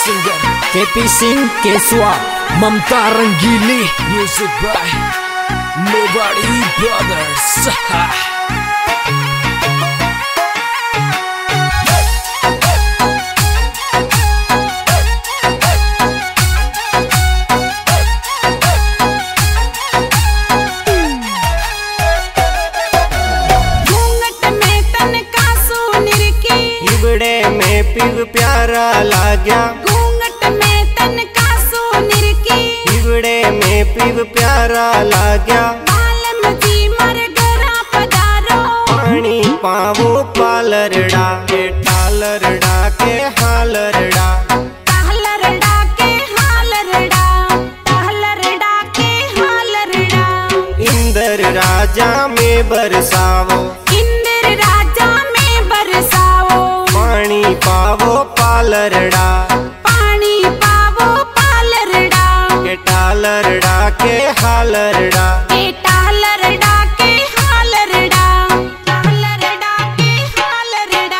singer KP Singh Keswa, Mamta Rangili. Music by Nobody Brothers. पिव प्यारा लाग्या घूंघट में तन का सोनिर की पिवड़े में पिव प्यारा लाग्या बालम जी मर गरा पधारो पानी पावो पालरड़ा के टालरड़ा के हालरड़ा टालरड़ा के हालरड़ा टालरड़ा के हालरड़ा इंदर राजा में बरसावो इंद्र राजा में बरसाओ पानी पावो पालरड़ा पानी पावो पालरड़ा के टालरड़ा के हालरड़ा के टालरड़ा के हालरड़ा टालरड़ा के हालरड़ा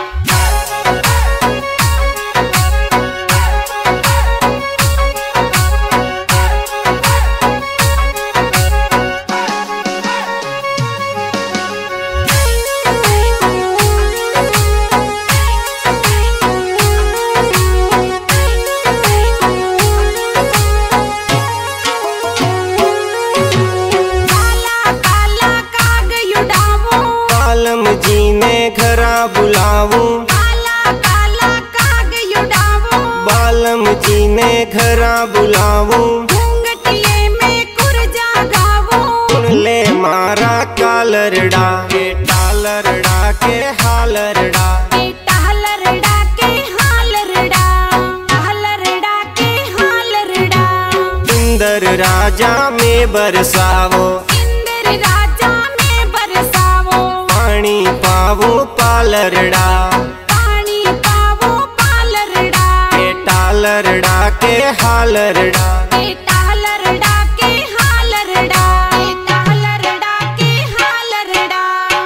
जी ने घरा बुलावो काला काला काग युडावो बालम जी ने घरा बुलावो घूंघटिये में कुरजा गावो सुन ले मारा कालरड़ा के टालरड़ा के हालरड़ा के टालरड़ा के हालरड़ा टालरड़ा के हालरड़ा इंदर राजा में बरसावो इंद्र राजा में बरसावो पानी पावो पालरड़ा पानी पावो पालरड़ा के टालरड़ा के हालरड़ा के टालरड़ा के हालरड़ा के टालरड़ा के हालरड़ा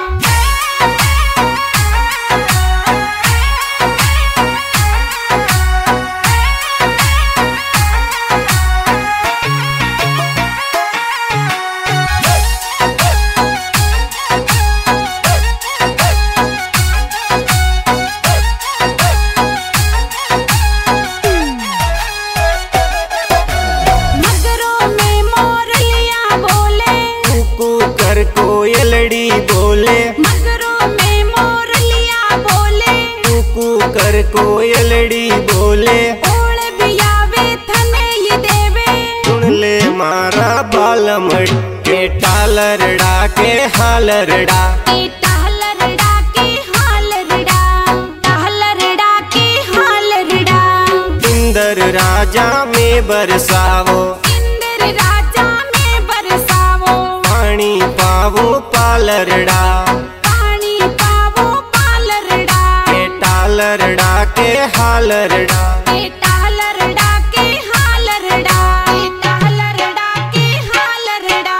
कोयलड़ी बोले मगरों में मोरलिया बोले कुकू कर कोयलड़ी बोले ओड़ बियावे थने ये देवे सुन ले मारा बालम के टालरड़ा के हालरड़ा के टालरड़ा के हालरड़ा टालरड़ा के हालरड़ा इंदर राजा में बरसावो इंद्र राजा में बरसावो पानी पावो पालरड़ा पानी पावो पालरड़ा के टालरड़ा के हालरड़ा के टालरड़ा के हालरड़ा के टालरड़ा के हालरड़ा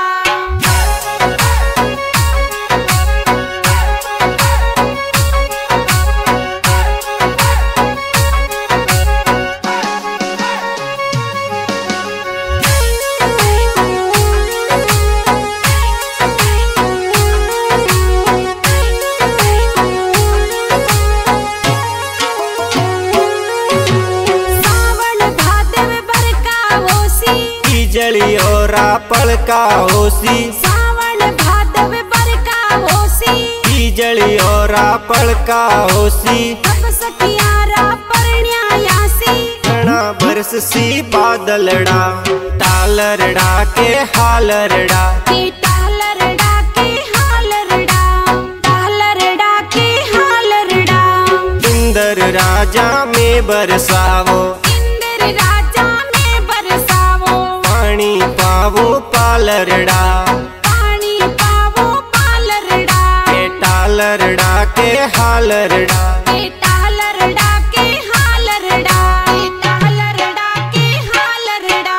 जली और पलका होसी सावन भादव बरका होसी जली और पलका होसी अब सखियारा परण्यायासी घना बरस सी बादलड़ा टालरड़ा के हालरड़ा के टालरड़ा के हालरड़ा टालरड़ा के हालरड़ा इंदर राजा में बरसावो इंद्र राजा में बरसावो पानी पावो पालरड़ा पानी पावो पालरड़ा के टालरड़ा के हालरड़ा के टालरड़ा के हालरड़ा के टालरड़ा के हालरड़ा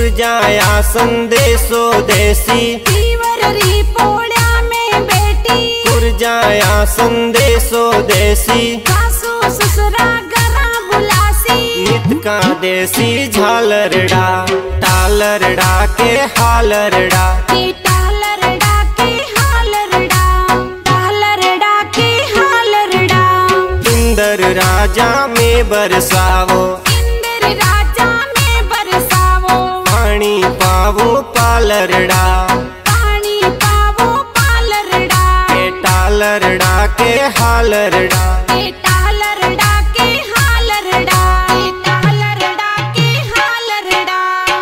जाया संदेशो देसी पीवर री पोळ्या में बेटी जाया संदेशो देसी सासू ससुरा घरा बुलासी नित का देसी झालरड़ा टालरड़ा के हालरड़ा के टालरड़ा के हालरड़ा टालरड़ा के हालरड़ा इंदर राजा में बरसावो इंद्र राजा में बरसावो पानी पावो पालरड़ा पानी पावो पालरड़ा के टालरड़ा के हालरड़ा के टालरड़ा के हालरड़ा के टालरड़ा के हालरड़ा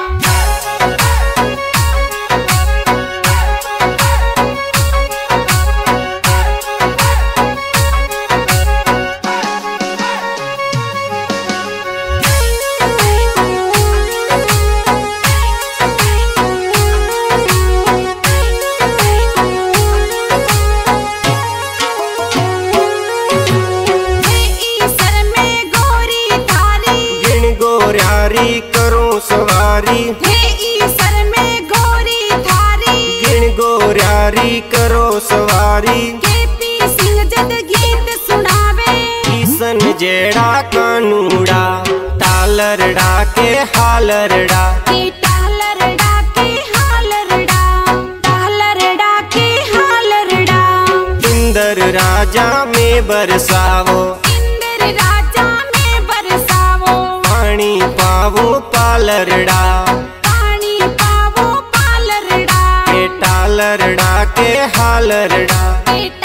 गोर्यारी करो सवारी हे ईसर में गोरी थारी गिण गोर्यारी करो सवारी केपी सिंह जद गीत सुनावे ईसन जेड़ा कानूड़ा टालरड़ा के हालरड़ा के टालरड़ा के हालरड़ा टालरड़ा के हालरड़ा इंदर राजा में बरसावो इंद्र राजा में बरसावो पानी पावो पालरड़ा पानी पावो पालरड़ा के टालरड़ा के हालरड़ा के